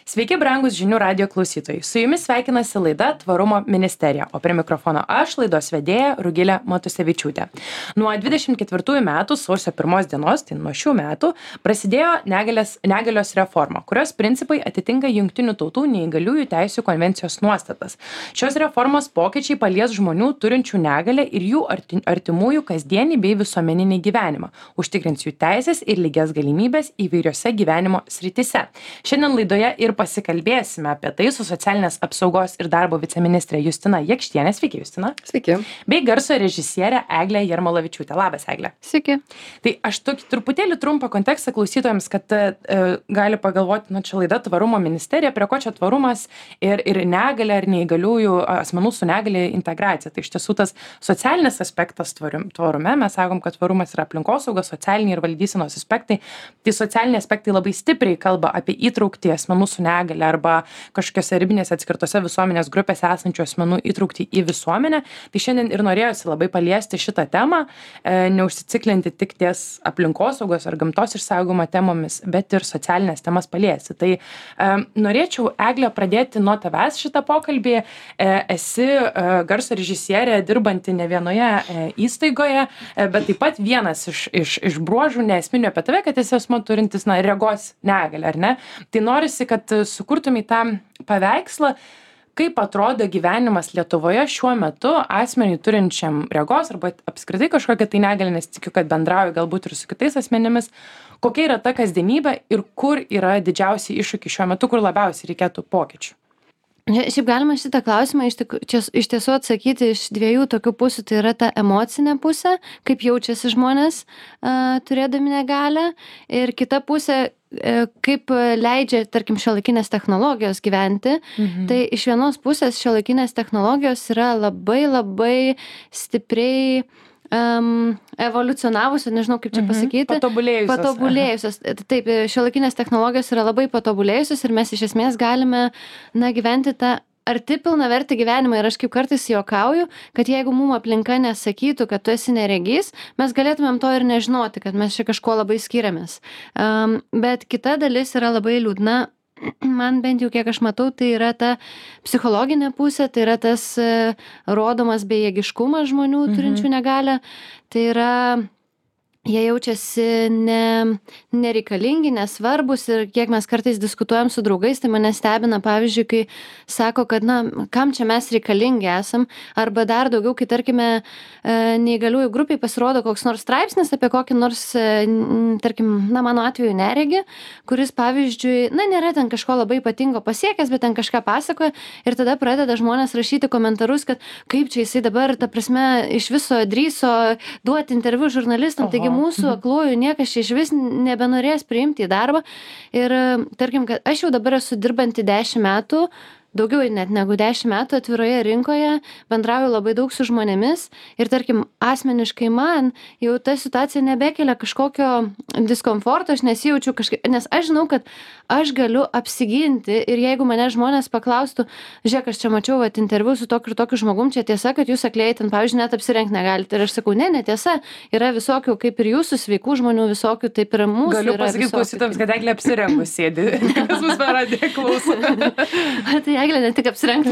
Sveiki, brangus žinių radio klausytojai. Su jumis sveikinasi laida Tvarumo ministerija, o prie mikrofono aš, laidos vedėja Rugilė Matusevičiūtė. Nuo 24 metų sausio 1 dienos, tai nuo šių metų, prasidėjo negalios reforma, kurios principai atitinka Jungtinių tautų neįgaliųjų teisių konvencijos nuostatas. Šios reformos pokyčiai palies žmonių turinčių negalią ir jų artimųjų kasdienį bei visuomeninį gyvenimą, užtikrins jų teisės ir lygias galimybės įvairiose gyvenimo srityse. Šiandien laidoje ir pasikalbėsime apie tai su socialinės apsaugos ir darbo viceministrė Justina Jakštienė. Sveiki, Justina. Sveiki. Bei garso režisierė Eglė Jarmolavičiūtė. Labas, Eglė. Sveiki. Tai aš tokį truputėlį trumpą kontekstą klausytojams, kad gali pagalvoti, čia laida Tvarumo ministerija, prie ko čia tvarumas ir negalė ar neįgaliųjų asmenų su negalė integracija. Tai iš tiesų tas socialinis aspektas tvarume, mes sakom, kad tvarumas yra aplinkosaugos, socialiniai ir valdysenos aspektai. Tai socialiniai aspektai labai stipriai kalba apie įtraukti asmenų su negalė arba kažkokiose ribinėse atskirtose visuomenės grupėse esančių asmenų įtraukti į visuomenę. Tai šiandien ir norėjosi labai paliesti šitą temą, neužsiciklinti tik ties aplinkosaugos ar gamtos išsaugojimo temomis, bet ir socialinės temas paliesti. Tai norėčiau, Eglė, pradėti nuo tavęs šitą pokalbį. Esi garso režisierė, dirbanti ne vienoje įstaigoje, bet taip pat vienas iš bruožų neesminių apie tave, kad esi asmuo turintis regos negalę, ar ne? Tai norisi, kad sukurtumai tą paveikslą, kaip atrodo gyvenimas Lietuvoje šiuo metu asmeniui turinčiam regos arba apskritai kažkokią tai negalę, nes tikiu, kad bendrauju galbūt ir su kitais asmenimis, kokia yra ta kasdienybė ir kur yra didžiausi iššūkiai šiuo metu, kur labiausiai reikėtų pokyčių. Šiaip galima šitą klausimą iš tiesų atsakyti iš dviejų tokių pusių. Tai yra ta emocinė pusė, kaip jaučiasi žmonės turėdami negalę, ir kita pusė, kaip leidžia, tarkim, šiuolaikinės technologijos gyventi. Tai iš vienos pusės šiuolaikinės technologijos yra labai stipriai evoliucionavusios, nežinau kaip čia pasakyti. Patobulėjusios. Taip, šiuolaikinės technologijos yra labai patobulėjusios ir mes iš esmės galime gyventi tą arti pilnavertį gyvenimą. Ir aš kaip kartais juokauju, kad jeigu mums aplinka nesakytų, kad tu esi neregys, mes galėtumėm to ir nežinoti, kad mes čia kažkuo labai skiriamės. Bet kita dalis yra labai liūdna. Man bent jau kiek aš matau, tai yra ta psichologinė pusė, tai yra tas rodomas bejėgiškumas žmonių turinčių negalią. Tai yra, jie jaučiasi nereikalingi, nesvarbus, ir kiek mes kartais diskutuojam su draugais, tai mane stebina, pavyzdžiui, kai sako, kad kam čia mes reikalingi esam, arba dar daugiau, kai tarkime neįgaliųjų grupiai pasirodo koks nors straipsnis apie kokį nors, tarkim, mano atveju neregi, kuris, pavyzdžiui, nėra ten kažko labai ypatingo pasiekęs, bet ten kažką pasakoja, ir tada pradeda žmonės rašyti komentarus, kad kaip čia jisai dabar, ta prasme, iš viso drįso duoti interviu žurnalistam, taigi mūsų aklųjų niekas čia išvis nebenorės priimti į darbą. Ir tarkim, kad aš jau dabar esu dirbanti 10 metų, daugiau net negu 10 metų atviroje rinkoje, bendrauju labai daug su žmonėmis, ir tarkim, asmeniškai man jau ta situacija nebekelia kažkokio diskomforto, aš nesijaučiu kažkaip, nes aš žinau, kad aš galiu apsiginti, ir jeigu mane žmonės paklaustų, žiūrėk, aš čia mačiau interviu su tokiu ir tokiu žmogum, čia tiesa, kad jūs akliai ten, pavyzdžiui, net apsirengti negalite. Ir aš sakau, netiesa, yra visokių, kaip ir jūsų sveikų žmonių, visokių, taip ir mūsų. Galiu pasakyti klausytojams, kad Eglė apsirengus sėdi, kas mus per radiją klauso. Tai Eglė ne tik apsirengti.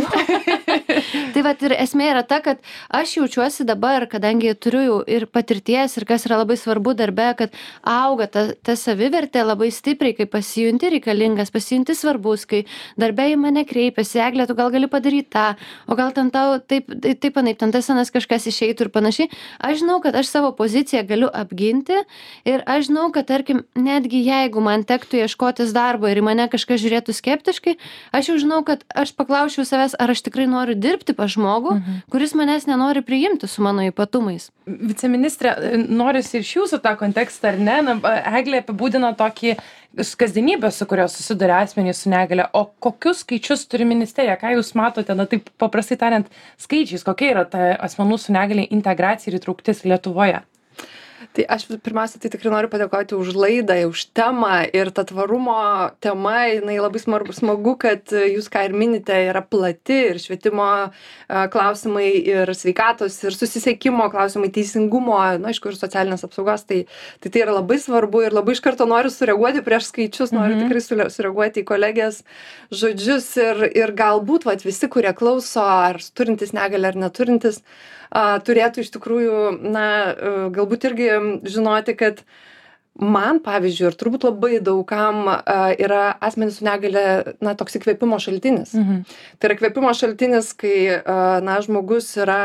Tai vat ir esmė yra ta, kad aš jaučiuosi dabar, kadangi turiu jau ir patirties, ir kas yra labai svarbu darbe, kad auga ta savivertė labai stipriai, kai pasijunti reikalingas, pasijunti svarbus, kai darbe į mane kreipiasi, Eglė, tu gal gali padaryti tą, o gal ten tau taip, ten tas senas kažkas išeitų ir panašiai. Aš žinau, kad aš savo poziciją galiu apginti, ir aš žinau, kad tarkim, netgi jeigu man tektų ieškotis darbo ir į mane kažkas žiūrėtų skeptiškai, aš jau žinau, kad aš paklausčiau savęs, ar aš tikrai noriu dirbti pas žmogų, kuris manęs nenori priimti su mano ypatumais. Viceministrė, norisi iš jūsų tą kontekstą, ar ne? Eglė apibūdina tokį kasdienybę, su kurio susiduria asmenys su negale. O kokius skaičius turi ministerija? Ką jūs matote, taip paprastai tariant, skaičiais, kokia yra ta asmenų su negale integracija ir įtrauktis Lietuvoje? Tai aš pirmiausia, tai tikrai noriu padėkoti už laidą, už temą ir ta tvarumo tema, jinai labai smagu, kad jūs ką ir minite, yra plati ir švietimo klausimai, ir sveikatos, ir susisiekimo klausimai, teisingumo, na, aišku, ir socialinės apsaugos, tai yra labai svarbu ir labai iš karto noriu sureaguoti prieš skaičius, noriu tikrai sureaguoti į kolegės žodžius ir galbūt visi, kurie klauso, ar turintys negalią, ar neturintys, turėtų iš tikrųjų, na, galbūt irgi žinoti, kad man, pavyzdžiui, ir turbūt labai daugam yra asmenys su negale, na, toks įkvėpimo šaltinis. Tai yra įkvėpimo šaltinis, kai, na, žmogus yra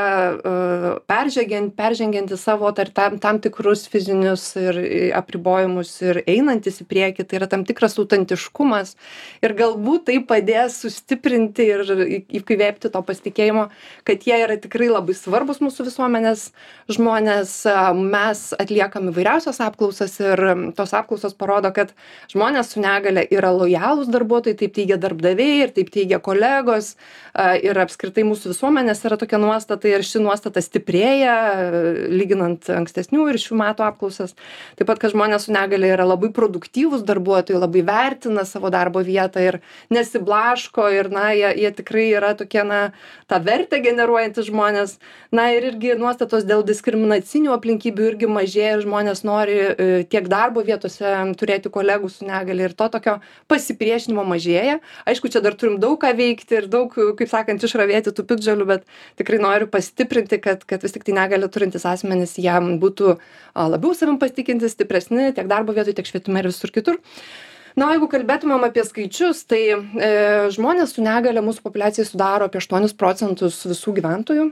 peržengiantis savo tam tikrus fizinius ir apribojimus ir einantis į priekį, tai yra tam tikras autentiškumas ir galbūt tai padės sustiprinti ir įkvėpti to pasitikėjimo, kad jie yra tikrai labai svarbus mūsų visuomenės žmonės. Mes atliekam įvairiausias apklausas ir tos apklausos parodo, kad žmonės su negale yra lojalūs darbuotojai, taip teigia darbdaviai ir taip teigia kolegos ir apskritai mūsų visuomenės yra tokia nuostata ir ši nuostata stiprėja, lyginant ankstesnių ir šių metų apklausas. Taip pat, kad žmonės su negale yra labai produktyvūs darbuotojai, labai vertina savo darbo vietą ir nesiblaško ir, na, jie tikrai yra tokie, na, tą vertę generuojantys žmonės. Na ir irgi nuostatos dėl diskriminacinių aplinkybių irgi mažėja ir žmonės nori tiek darbo vietose turėti kolegų su negale ir to tokio pasipriešinimo mažėja. Aišku, čia dar turim daug ką veikti ir daug, kaip sakant, išravėti tų piktžolių, bet tikrai noriu pastiprinti, kad vis tik tai negalę turintys asmenys jam būtų labiau savim pasitikinti, stipresni tiek darbo vietoj, tiek švietime ir visur kitur. Na, jeigu kalbėtumėm apie skaičius, tai žmonės su negale mūsų populiacijai sudaro apie 8% visų gyventojų.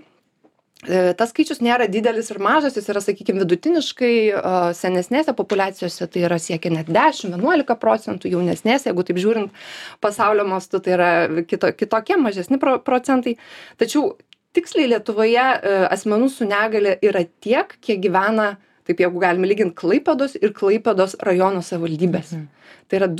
Tas skaičius nėra didelis ir mažas, jis yra, sakykime, vidutiniškai senesnėse populiacijose, tai yra siekia net 10-11%, jaunesnėse, jeigu taip žiūrint pasaulio mastu, tai yra kitokie mažesni procentai. Tačiau tiksliai Lietuvoje asmenų su negale yra tiek, kiek gyvena, taip jeigu galime lyginti, Klaipėdos ir Klaipėdos rajono savivaldybės. Tai yra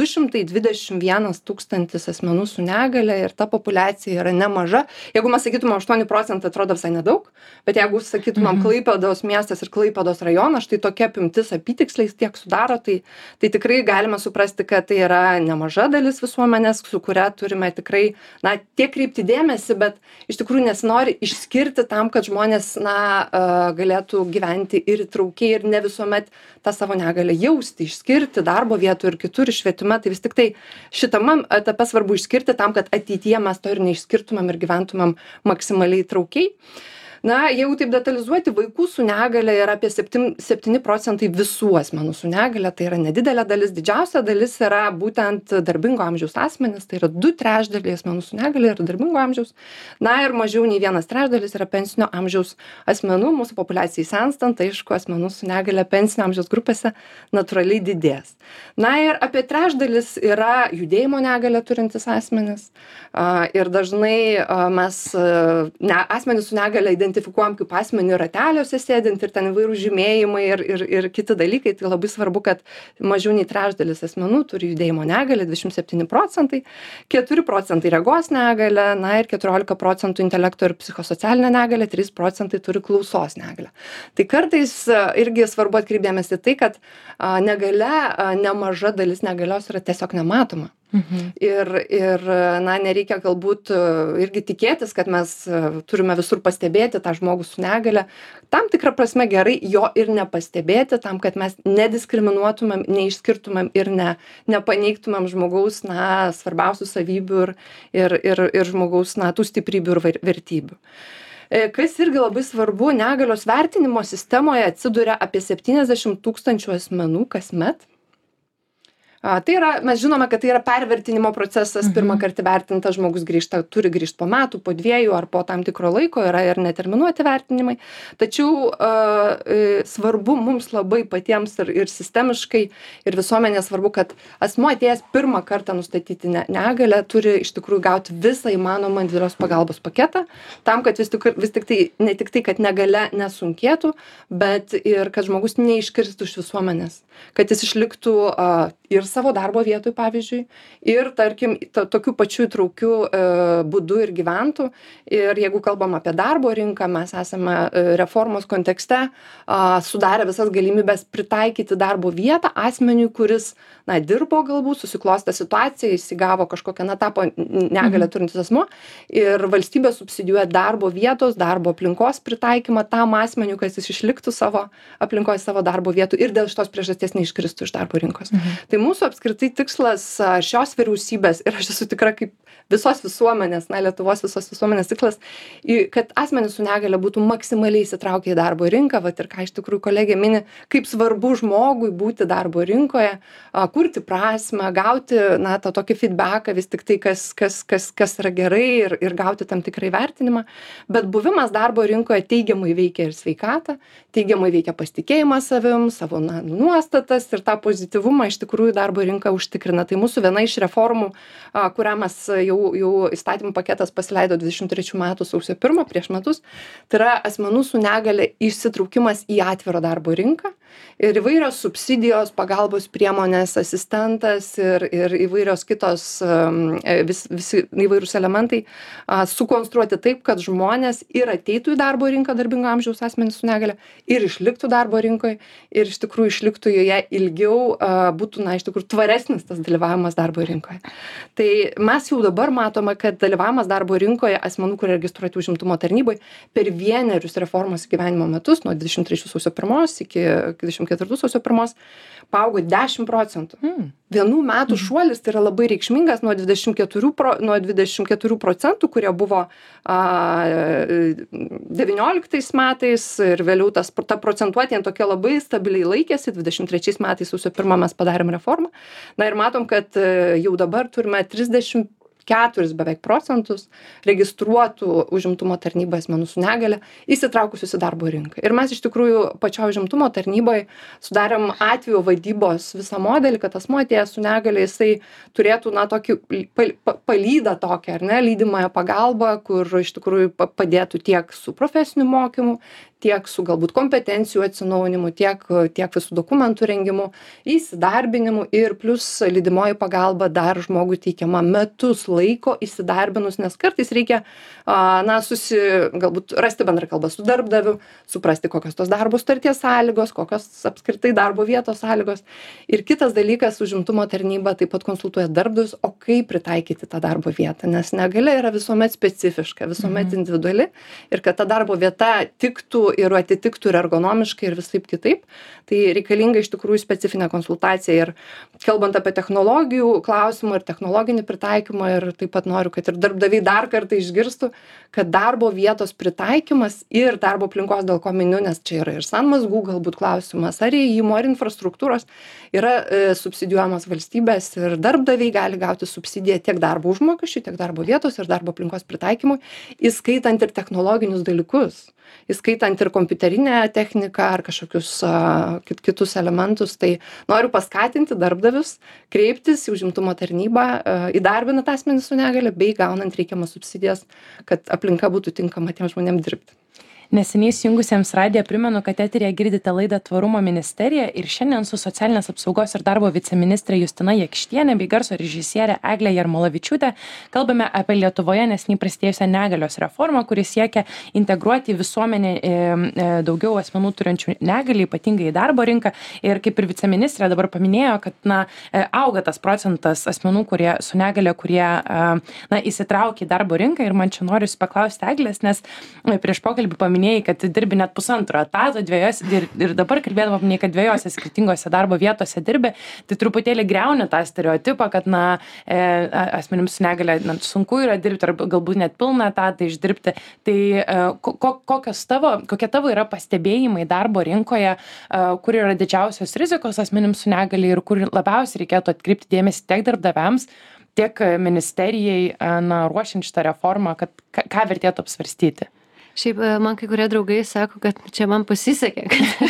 221 tūkstantis asmenų su negale ir ta populiacija yra nemaža. Jeigu mes sakytume 8%, atrodo visai nedaug, bet jeigu sakytumėm Klaipėdos miestas ir Klaipėdos rajonas, štai tokia apimtis apytiksliai tiek sudaro, tai tikrai galime suprasti, kad tai yra nemaža dalis visuomenės, su kuria turime tikrai, na, tiek kreipti dėmesį, bet iš tikrųjų nesinori išskirti tam, kad žmonės, na, galėtų gyventi ir įtraukiai ir ne visuomet tą savo negalę jausti, išskirti darbo vietų ir kitur švietime, tai vis tik tai šitame etape svarbu išskirti tam, kad ateityje mes to ir neišskirtumėm ir gyventumėm maksimaliai įtraukiai. Na, jeigu taip detalizuoti, vaikų su negale yra apie 7% visų asmenų su negale, tai yra nedidelė dalis, didžiausia dalis yra būtent darbingo amžiaus asmenys, tai yra 2/3 asmenų su negale yra darbingo amžiaus, na ir mažiau nei 1/3 yra pensinio amžiaus asmenų, mūsų populiacijai senstant, aišku, asmenų su negale pensinio amžiaus grupėse natūraliai didės. Na ir apie 1/3 yra judėjimo negalę turintys asmenys ir dažnai mes asmenys su negale identifikuojam kaip asmenį rateliuose sėdint ir ten įvairūs žymėjimai ir kiti dalykai, tai labai svarbu, kad mažiau nei 1/3 asmenų turi judėjimo negalę, 27%, 4% regos negalę, na ir 14% intelekto ir psichosocialinę negalę, 3% turi klausos negalę. Tai kartais irgi svarbu atkreipdėmės į tai, kad negalia, nemaža dalis negalios yra tiesiog nematoma. Ir na, nereikia galbūt irgi tikėtis, kad mes turime visur pastebėti tą žmogų su negale. Tam tikrą prasme gerai jo ir nepastebėti, tam, kad mes nediskriminuotumėm, neišskirtumėm ir nepaneigtumėm žmogaus, na, svarbiausių savybių ir žmogaus, na, tų stiprybių ir vertybių. Kas irgi labai svarbu, negalios vertinimo sistemoje atsiduria apie 70 tūkstančių asmenų kasmet. Tai yra, mes žinome, kad tai yra pervertinimo procesas, pirmą kartą vertintas žmogus turi grįžti po metų, po 2 ar po tam tikro laiko, yra ir neterminuoti vertinimai. Tačiau svarbu mums labai patiems ir sistemiškai ir visuomenė svarbu, kad asmuo atėjęs pirmą kartą nustatyti negalę turi iš tikrųjų gauti visą įmanomą individualios pagalbos paketą, tam, kad vis tik tai, ne tik tai, kad negalia nesunkėtų, bet ir kad žmogus neiškirstų iš visuomenės, kad jis išliktų ir savo darbo vietoj, pavyzdžiui, ir, tarkim, tokiu pačiu įtraukiu būdu ir gyventų. Ir jeigu kalbam apie darbo rinką, mes esame reformos kontekste sudarę visas galimybės pritaikyti darbo vietą asmeniui, kuris, dirbo galbūt, susiklostė situacija, jis įgavo kažkokią, tapo negalę turintis asmuo ir valstybė subsidijuoja darbo vietos, darbo aplinkos pritaikymą tam asmeniui, kad jis išliktų savo aplinkoje, savo darbo vietų ir dėl šitos priežasties neiškristų iš darbo rinkos. Tai mūsų apskritai tikslas šios vyriausybės, ir aš esu tikra kaip visos visuomenės, Lietuvos visos visuomenės tikslas, kad asmenys su negale būtų maksimaliai įsitraukę į darbo rinką, ir ką iš tikrųjų kolegė mini, kaip svarbu žmogui būti darbo rinkoje, kurti prasmę, gauti, tą tokį feedbacką, vis tik tai, kas yra gerai ir gauti tam tikrą įvertinimą. Bet buvimas darbo rinkoje teigiamai veikia ir sveikatą, teigiamai veikia pasitikėjimą savim, savo nuostatas ir tą pozityvumą iš tikrųjų darbo rinka užtikrina. Tai mūsų viena iš reformų, kurią mes jau įstatymų paketas pasileido 23 metų sausio 1 prieš metus, tai yra asmenų su negale įsitraukimas į atvirą darbo rinką ir įvairios subsidijos, pagalbos priemonės, asistentas ir įvairios kitos visi įvairūs elementai sukonstruoti taip, kad žmonės ir ateitų į darbo rinką darbingo amžiaus asmenys su negale ir išliktų darbo rinkoje ir iš tikrųjų išliktų joje ilgiau, būtų, iš tikrųjų tvaresnis tas dalyvavimas darbo rinkoje. Tai mes jau dabar matome, kad dalyvavimas darbo rinkoje asmenų, kurie registruoti užimtumo tarnyboje per vienerius reformos gyvenimo metus, nuo 23 sausio 1 iki 24 sausio 1, paaugo 10%. Vienų metų šuolis tai yra labai reikšmingas nuo 24%, kurie buvo 19 metais ir vėliau ta procentuotė tokia labai stabiliai laikėsi, 23 metais sausio 1 mes padarėm reformą. Ir matom, kad jau dabar turime 34 beveik procentus registruotų užimtumo tarnybą asmenų su negale įsitraukusius į darbo rinką. Ir mes iš tikrųjų pačio užimtumo tarnyboje sudarėm atvejo vadybos visą modelį, kad asmuo atėjęs su negale, jisai turėtų tokį palydą tokią, lydimąją pagalbą, kur iš tikrųjų padėtų tiek su profesiniu mokymu, tiek su galbūt kompetencijų atsinaujinimu, tiek visų dokumentų rengimu, įsidarbinimu ir plus lydimoji pagalba dar žmogui teikiama metus laiko įsidarbinus, nes kartais reikia galbūt rasti bendrą kalbą su darbdaviu, suprasti, kokios tos darbo sutarties sąlygos, kokios apskritai darbo vietos sąlygos. Ir kitas dalykas, užimtumo tarnyba taip pat konsultuoja darbdavius, o kaip pritaikyti tą darbo vietą, nes negalia yra visuomet specifiška, visuomet individuali ir kad ta darbo vieta tiktų ir atitiktų ir ergonomiškai ir visaip kitaip, tai reikalinga iš tikrųjų specifinė konsultacija. Ir kalbant apie technologijų klausimą ir technologinį pritaikymą, ir taip pat noriu, kad ir darbdaviai dar kartą išgirstų, kad darbo vietos pritaikymas ir darbo aplinkos, dėl ko miniu, nes čia yra ir sanmazgų galbūt klausimas, ar įėjimo, ar infrastruktūros, yra subsidijuojamas valstybės ir darbdaviai gali gauti subsidiją tiek darbo užmokesčiui, tiek darbo vietos ir darbo aplinkos pritaikymui, įskaitant ir technologinius dalykus, įskaitant ir kompiuterinę techniką ar kažkokius kitus elementus. Tai noriu paskatinti darbdavius kreiptis į užimtumo tarnybą, įdarbinant asmenį su negale bei gaunant reikiamas subsidijas, kad aplinka būtų tinkama tiem žmonėm dirbti. Neseniai įsijungusiems radiją primenu, kad eteryje girdite laidą Tvarumo ministerija ir šiandien su socialinės apsaugos ir darbo viceministrė Justina Jakštienė bei garso režisierė Eglė Jarmolavičiūtė kalbame apie Lietuvoje neseniai prasidėjusią negalios reformą, kuri siekia integruoti į visuomenę daugiau asmenų turinčių negalį, ypatingai į darbo rinką. Ir kaip ir viceministrė dabar paminėjo, kad auga tas procentas asmenų, kurie su negale, kurie įsitraukia į darbo rinką. Ir man čia noriu paklausti Eglės, nes prieš pokalbį paminėjai, kad dirbi net pusantro etato ir dabar kalbėdama paminėjai, kad dviejose skirtingose darbo vietose dirbi, tai truputėlį griauni tą stereotipą, kad asmenims su negale sunku yra dirbti ar galbūt net pilną etatą išdirbti. Tai kokie tavo yra pastebėjimai darbo rinkoje, kur yra didžiausios rizikos asmenims su negale ir kur labiausiai reikėtų atkreipti dėmesį tiek darbdaviams, tiek ministerijai ruošiant šitą reformą, kad ką vertėtų apsvarstyti? Šiaip man kai kurie draugai sako, kad čia man pasisekė.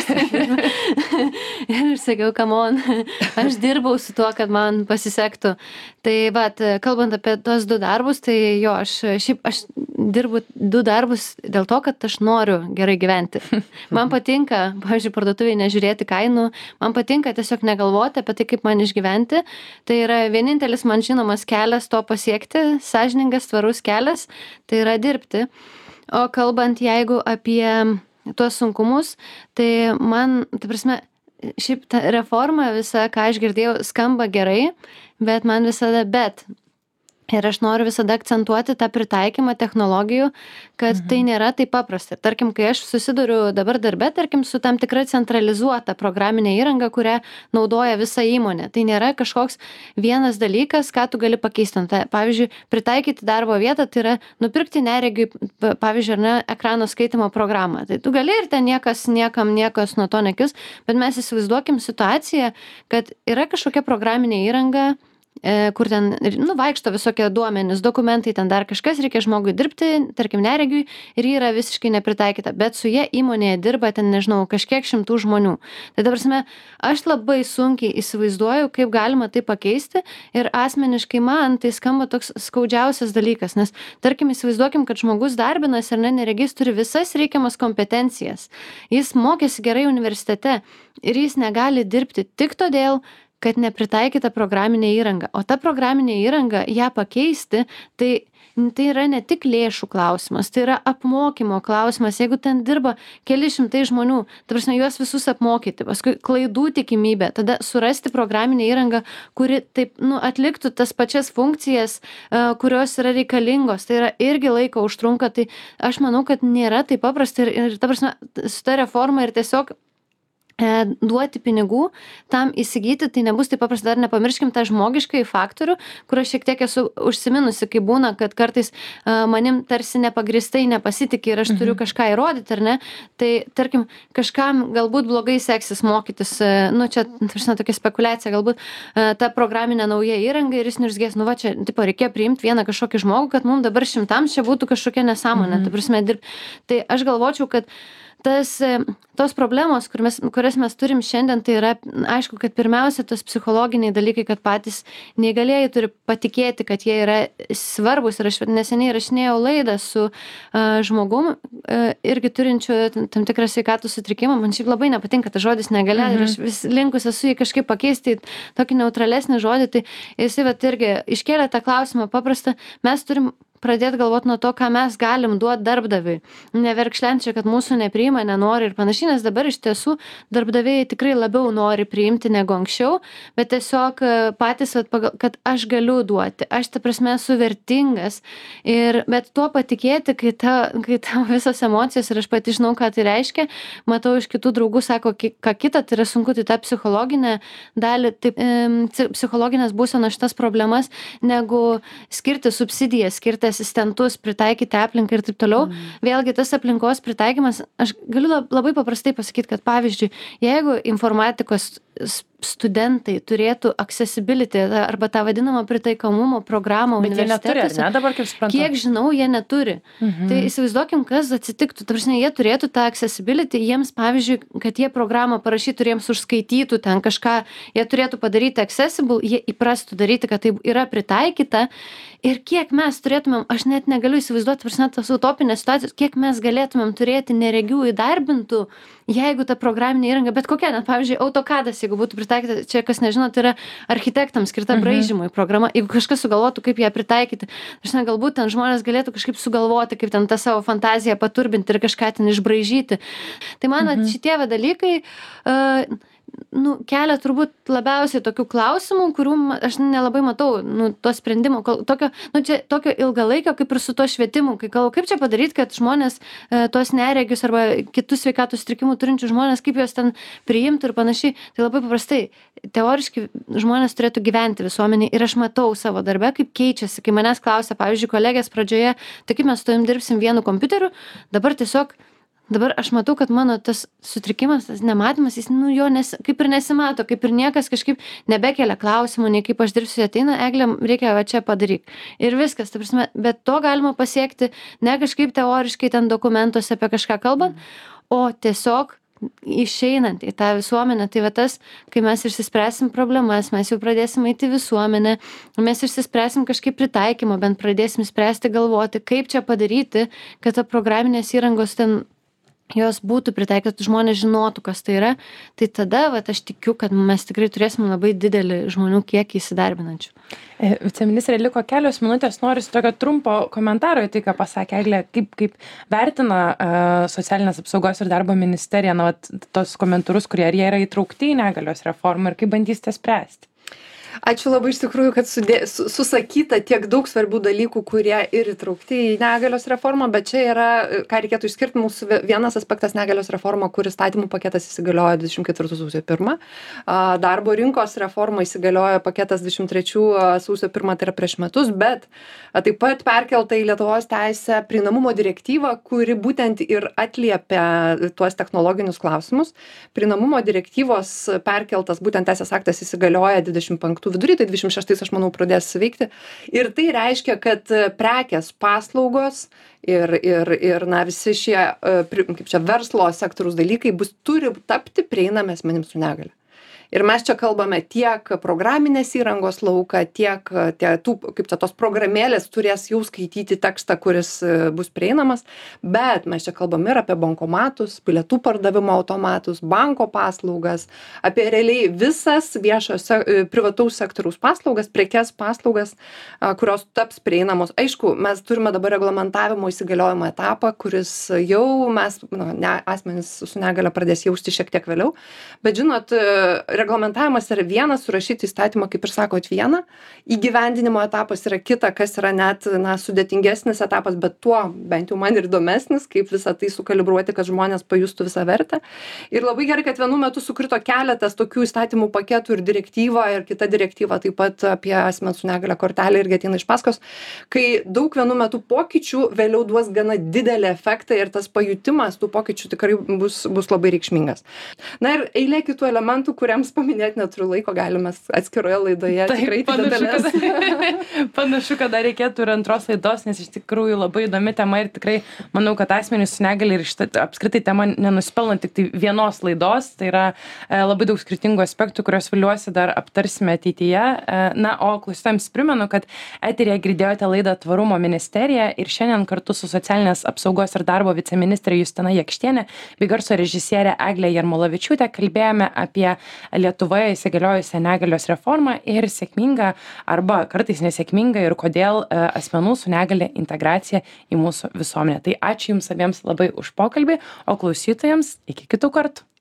Ir aš sakiau, come on, aš dirbau su tuo, kad man pasisektų. Tai kalbant apie tos du darbus, tai jo, aš dirbu 2 darbus dėl to, kad aš noriu gerai gyventi. Man patinka, pavyzdžiui, parduotuvėje nežiūrėti kainų, man patinka tiesiog negalvoti apie tai, kaip man išgyventi. Tai yra vienintelis man žinomas kelias to pasiekti, sąžiningas, tvarus kelias, tai yra dirbti. O kalbant jeigu apie tuos sunkumus, tai man, ta prasme, šiaip ta reforma visa, ką aš girdėjau, skamba gerai, bet man visada bet. Ir aš noriu visada akcentuoti tą pritaikymą technologijų, kad tai nėra taip paprasta. Tarkim, kai aš susiduriu dabar darbe, tarkim, su tam tikra centralizuota programinė įranga, kurią naudoja visa įmonė. Tai nėra kažkoks vienas dalykas, ką tu gali pakeisti. Tai, pavyzdžiui, pritaikyti darbo vietą, tai yra nupirkti neregiui, pavyzdžiui, ar ne, ekrano skaitimo programą. Tai tu gali ir ten niekas nuo to nekis, bet mes įsivaizduokim situaciją, kad yra kažkokia programinė įranga, kur ten, vaikšto visokie duomenys, dokumentai, ten dar kažkas, reikia žmogui dirbti, tarkim, neregiui, ir ji yra visiškai nepritaikyta, bet su jie įmonėje dirba ten, nežinau, kažkiek šimtų žmonių. Tai dabar, aš labai sunkiai įsivaizduoju, kaip galima tai pakeisti, ir asmeniškai man tai skamba toks skaudžiausias dalykas, nes, tarkim, įsivaizduokim, kad žmogus darbinas ir neregys turi visas reikiamas kompetencijas. Jis mokėsi gerai universitete ir jis negali dirbti tik todėl, kad nepritaikyta programinė įranga. O ta programinė įranga, ją pakeisti, tai yra ne tik lėšų klausimas, tai yra apmokymo klausimas. Jeigu ten dirba keli šimtai žmonių, ta prasme, juos visus apmokyti, paskui klaidų tikimybė, tada surasti programinę įrangą, kuri taip, atliktų tas pačias funkcijas, kurios yra reikalingos. Tai yra irgi laiko užtrunka. Tai aš manau, kad nėra taip paprasta ir ta prasme, su ta reforma ir tiesiog duoti pinigų tam įsigyti, tai nebus taip paprasta. Dar nepamirškim tą žmogiškai faktorių, kur aš šiek tiek esu užsiminusi, kai būna, kad kartais manim tarsi nepagristai nepasitikė ir aš turiu kažką įrodyti, ar ne? Tai, tarkim, kažkam galbūt blogai seksis mokytis, čia tokia spekulacija, galbūt ta programinė nauja įranga ir jis nirzgės, čia, reikėjo priimti vieną kažkokį žmogų, kad mums dabar šimtams čia būtų kažkokia nesąmonė, ta prasme, tai aš galvočiau, kad tos problemos, kurias mes turim šiandien, tai yra, aišku, kad pirmiausia, tos psichologiniai dalykai, kad patys neįgalieji turi patikėti, kad jie yra svarbus. Ir aš neseniai rašinėjau laidą su žmogum, irgi turinčiu tam tikrą sveikatos sutrikimą. Man šiaip labai nepatinka tas žodis negalia ir aš vis linkus esu jį kažkaip pakeisti į tokį neutralesnį žodį. Tai jisai irgi iškėlė tą klausimą paprastą. Mes turim pradėti galvoti nuo to, ką mes galim duoti darbdaviui. Neverkšlenčia, kad mūsų nepriima, nenori ir panašiai, nes dabar iš tiesų darbdaviai tikrai labiau nori priimti negu anksčiau, bet tiesiog patys, kad aš galiu duoti, aš ta prasme esu vertingas, bet tuo patikėti, kai tavo visos emocijos ir aš pati žinau, ką tai reiškia, matau iš kitų draugų, sako, ką kita, tai yra sunku, tai tą psichologinę dalį, psichologinės būsenos šitas problemas, negu skirti subsidijas, skirti asistentus, pritaikyti aplinką ir taip toliau. Vėlgi tas aplinkos pritaikymas, aš galiu labai paprastai pasakyti, kad pavyzdžiui, jeigu informatikos studentai turėtų accessibility arba tą vadinamą pritaikomumo programą universitetuose. Bet jie neturi, dabar, kaip suprantu? Kiek žinau, jie neturi. Tai įsivaizduokim, kas atsitiktų. Ta prasme, jie turėtų tą accessibility, jiems, pavyzdžiui, kad jie programą parašytų ir jiems užskaitytų ten kažką, jie turėtų padaryti accessible, jie įprastų daryti, kad tai yra pritaikyta. Ir kiek mes turėtumėm, aš net negaliu įsivaizduoti, prasme, tos utopinės situacijos, kiek mes galėtumėm turėti neregių įdarbintų, jeigu ta programinė įranga, bet kokia, net pavyzdžiui, AutoCAD'as, jeigu būtų pritaikyta, čia kas nežino, tai yra architektams skirta braižymui programa, jeigu kažkas sugalvotų, kaip ją pritaikyti, aš ne, galbūt ten žmonės galėtų kažkaip sugalvoti, kaip ten tą savo fantaziją paturbinti ir kažką ten išbraižyti. Tai man šitie dalykai kelia turbūt labiausiai tokių klausimų, kurių aš nelabai matau, to sprendimo, tokio ilgalaikio, kaip ir su to švietimu, kai kalbu, kaip čia padaryti, kad žmonės tos neregius arba kitus sveikatos sutrikimų turinčių žmonės, kaip juos ten priimtų ir panašiai. Tai labai paprastai, teoriškai žmonės turėtų gyventi visuomenėje ir aš matau savo darbe, kaip keičiasi, kai manęs klausia, pavyzdžiui, kolegės pradžioje, tai kaip mes su tavim dirbsim vienu kompiuteriu, dabar aš matau, kad mano tas sutrikimas, tas nematymas, jis jo kaip ir nesimato, kaip ir niekas kažkaip nebekelia klausimų, nei kaip aš dirbsiu, ateina, Eglė, reikia va čia padaryk. Ir viskas, ta prasme, bet to galima pasiekti ne kažkaip teoriškai ten dokumentuose apie kažką kalbant, o tiesiog išeinant į tą visuomenę. Tai va tas, kai mes išsispręsim problemas, mes jau pradėsim eiti į visuomenę, mes išsispręsim kažkaip pritaikymą, bent pradėsim spręsti, galvoti, kaip čia padaryti, kad ta programinės įrangos ten jos būtų pritaikytos, žmonės žinotų, kas tai yra, tai tada aš tikiu, kad mes tikrai turėsime labai didelį žmonių kiekį įsidarbinančių. Viceministrė, liko kelios minutės, noriu tokio trumpo komentaro į tai, ką pasakė Eglė, kaip vertina socialinės apsaugos ir darbo ministerija, tos komentarus, kurie jie yra įtraukti į negalios reformą ir kaip bandysite spręsti. Ačiū labai iš tikrųjų, kad susakyta tiek daug svarbių dalykų, kurie ir įtraukti į negalios reformą, bet čia yra, ką reikėtų išskirti, mūsų vienas aspektas negalios reforma, kur įstatymų paketas įsigaliojo 24 sausio 1, darbo rinkos reforma įsigaliojo paketas 23 sausio 1, tai yra prieš metus, bet taip pat perkelta į Lietuvos teisę prieinamumo direktyvą, kuri būtent ir atliepia tuos technologinius klausimus. Prieinamumo direktyvos perkeltas būtent teisės aktas įsigalioja 25 vidury, tai 26 aš manau pradės veikti. Ir tai reiškia, kad prekės, paslaugos ir visi šie, kaip čia, verslo sektoriaus dalykai turi tapti prieinami asmenims su negalia. Ir mes čia kalbame tiek programinės įrangos lauką, tiek tos programėlės turės jau skaityti tekstą, kuris bus prieinamas, bet mes čia kalbame ir apie bankomatus, bilietų pardavimo automatus, banko paslaugas, apie realiai visas privataus sektoriaus paslaugas, prekes paslaugas, kurios taps prieinamos. Aišku, mes turime dabar reglamentavimo įsigaliojimo etapą, kuris jau asmenys su negalia pradės jausti šiek tiek vėliau, bet žinot, reglamentavimas yra vienas, surašyti įstatymą, kaip ir sakot, vieną, įgyvendinimo etapas yra kita, kas yra net sudėtingesnis etapas, bet tuo bent jau man ir įdomesnis, kaip visą tai sukalibruoti, kad žmonės pajustų visą vertę. Ir labai gerai, kad vienu metu sukrito keletas tokių įstatymų paketų ir direktyva, ir kita direktyva taip pat apie asmens su negalia kortelę irgi ateina iš paskos, kai daug vienu metu pokyčių vėliau duos gana didelį efektą ir tas pajutimas tų pokyčių tikrai bus labai reikšmingas. Na ir eilė kitų elementų, kuriems paminėti neturiu laiko, galime atskiroje laidoje tikrai panašu, kad dar reikėtų ir antros laidos, nes iš tikrųjų labai įdomi tema ir tikrai manau, kad asmenys su negalia ir apskritai tema nenuspelna tik tai vienos laidos, tai yra labai daug skirtingų aspektų, kuriuos viliuosi dar aptarsime ateityje. Na, o klausytojams primenu, kad eteryje girdėjote laidą Tvarumo ministerija ir šiandien kartu su socialinės apsaugos ir darbo viceministrė Justina Jakštienė bei garso režisierė Eglė Jarmolavičiūtė kalbėjome apie Lietuvoje įsigaliojusią negalios reformą ir sėkmingą arba kartais nesėkmingą ir kodėl asmenų su negalia integracija į mūsų visuomenę. Tai ačiū Jums abiems labai už pokalbį, o klausytojams iki kitų kartų.